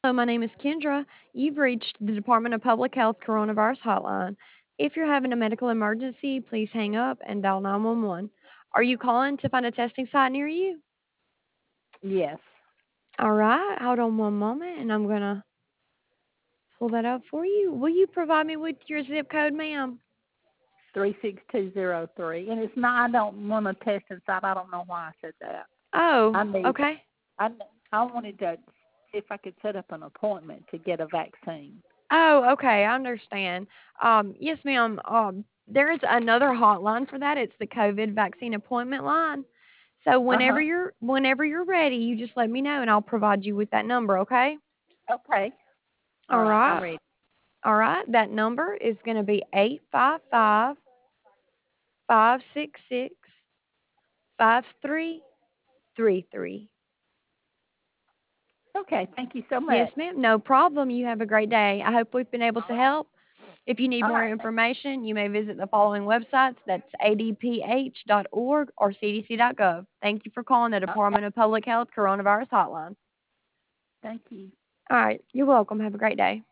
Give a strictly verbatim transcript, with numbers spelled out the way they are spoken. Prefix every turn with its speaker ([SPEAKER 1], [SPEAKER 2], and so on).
[SPEAKER 1] Hello, my name is Kendra. You've reached the Department of Public Health Coronavirus Hotline. If you're having a medical emergency, please hang up and dial nine one one. Are you calling to find a testing site near you?
[SPEAKER 2] Yes,
[SPEAKER 1] All right, hold on one moment and I'm going to pull that up for you. Will you provide me with your zip code, ma'am?
[SPEAKER 2] three six two zero three. And it's not, I don't want to test inside. I don't know why I said that.
[SPEAKER 1] Oh,
[SPEAKER 2] I need,
[SPEAKER 1] okay.
[SPEAKER 2] I, I wanted to see if I could set up an appointment to get a vaccine.
[SPEAKER 1] Oh, okay, I understand. Um, yes, ma'am. Um, there is another hotline for that. It's the COVID vaccine appointment line. So whenever
[SPEAKER 2] Uh-huh.
[SPEAKER 1] you're whenever you're ready, you just let me know and I'll provide you with that number, okay?
[SPEAKER 2] Okay. All
[SPEAKER 1] All
[SPEAKER 2] right, I'm
[SPEAKER 1] right.
[SPEAKER 2] ready.
[SPEAKER 1] All right. That number is going to be eight five five, five six six, five three three three.
[SPEAKER 2] Okay, thank you so
[SPEAKER 1] Yes,
[SPEAKER 2] much.
[SPEAKER 1] ma'am. No problem. You have a great day. I hope we've been able
[SPEAKER 2] All
[SPEAKER 1] to
[SPEAKER 2] right.
[SPEAKER 1] help. If you need
[SPEAKER 2] All
[SPEAKER 1] more
[SPEAKER 2] right. Thank
[SPEAKER 1] information, you may visit the following websites. That's a d p h dot org or c d c dot gov. Thank you for calling the
[SPEAKER 2] Okay.
[SPEAKER 1] Department of Public Health Coronavirus Hotline.
[SPEAKER 2] Thank you.
[SPEAKER 1] All right. You're welcome. Have a great day.